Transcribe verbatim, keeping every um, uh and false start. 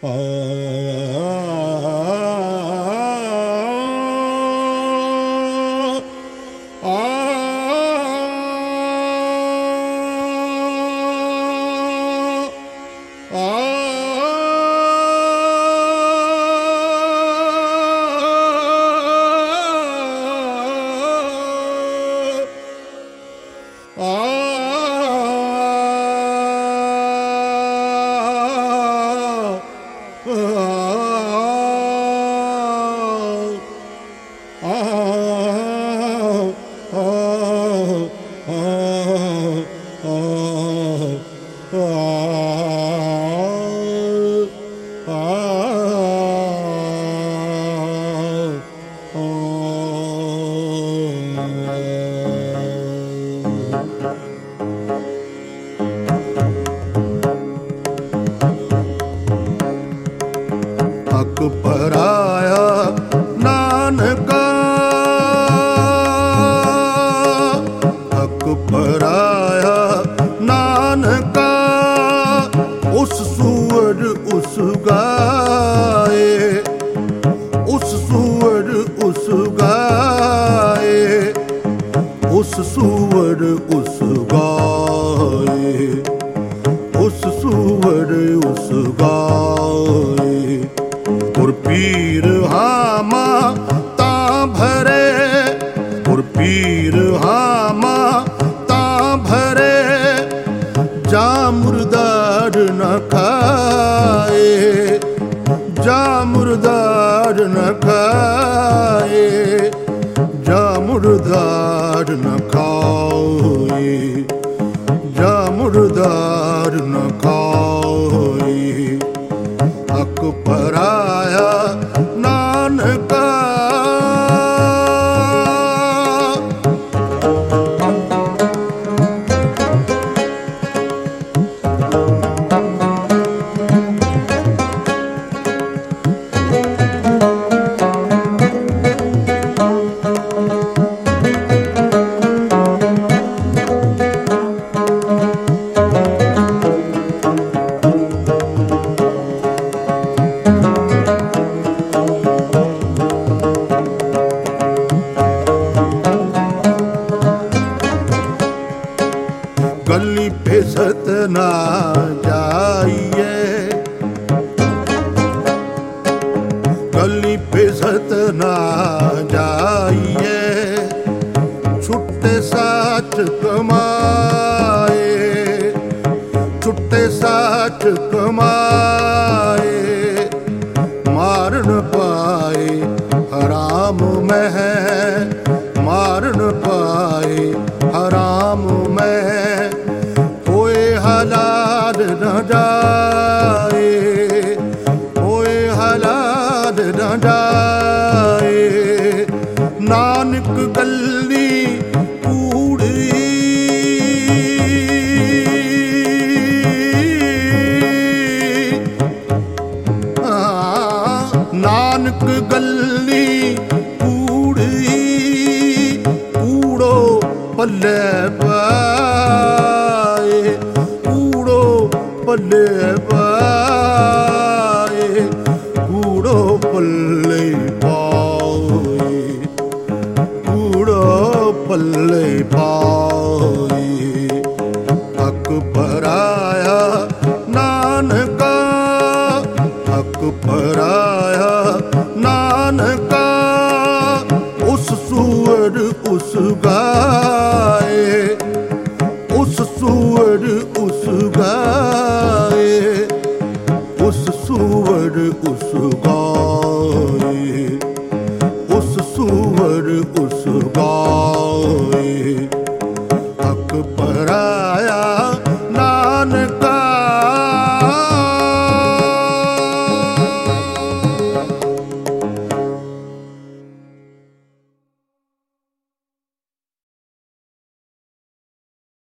ਹਕ ਪਰਾਇਆ ਨਾਨਕਾ, ਹਕ ਪਰਾਇਆ ਨਾਨਕਾ, ਉਸ ਸੂਰ ਉਸ ਗਾਏ, ਉਸ ਸੂਰ ਉਸ ਗਾਏ, ਉਸ ਸੂਰ ਉਸ ਗਾਏ, ਉਸ ਸੂਰ ਉਸ ਗਾਏ। ਗੁਰ ਪੀਰ ਹਾਮਾ ਤਾਂ ਭਰੇ, ਗੁਰ ਪੀਰ ਹਾਮਾ ਤਾਂ ਭਰੇ, ਜਾ ਮੁਰਦਾਰ ਨ ਖਾਏ, ਜਾ ਮੁਰਦਾਰ ਨ ਖਾਏ, ਜਾ ਮੁਰਦਾਰ ਨ ਖਾਏ, ਜਾ ਮੁਰਦਾਰ ਨ ਖਾਏ। ਹਕ ਪਰਾਇਆ ਨਾਨਕਾ, गली फिसत ना जाइए, गली फिसत ना जाइए, छुट्टे साच कमाए, छुट्टे साच कमाए, मार न पाए हराम में है, मार न पाए हराम में, हलाल न जाए, होए हलाल न जाए। नानक गल्ली कूड़ी, नानक गल्ली कूड़ी, कूड़ो पल्ले पल्ले पाए, कूड़ो पल्ले पाए, कूड़ो पल्ले पाए। हक पराया नानका, हक पराया नानका, उस सूर उस गाए, उस सूर उस गाए, उस सूर उस गाए।